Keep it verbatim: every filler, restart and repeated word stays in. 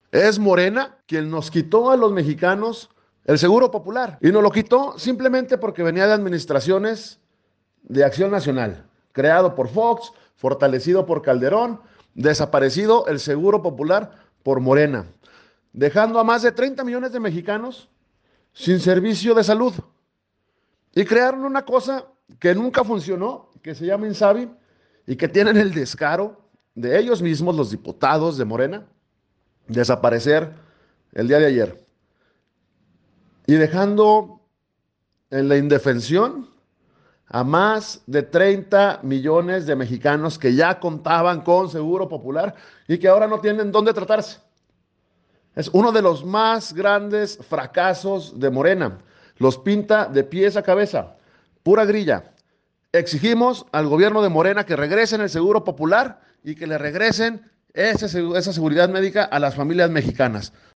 Es Morena quien nos quitó a los mexicanos el Seguro Popular. Y nos lo quitó simplemente porque venía de administraciones de Acción Nacional, creado por Fox, fortalecido por Calderón, desaparecido el Seguro Popular por Morena, dejando a más de treinta millones de mexicanos sin servicio de salud. Y crearon una cosa que nunca funcionó, que se llama Insabi, y que tienen el descaro de ellos mismos, los diputados de Morena, desaparecer el día de ayer. Y dejando en la indefensión a más de treinta millones de mexicanos que ya contaban con Seguro Popular y que ahora no tienen dónde tratarse. Es uno de los más grandes fracasos de Morena. Los pinta de pies a cabeza. Pura grilla. Exigimos al gobierno de Morena que regresen el Seguro Popular y que le regresen ese, esa seguridad médica a las familias mexicanas.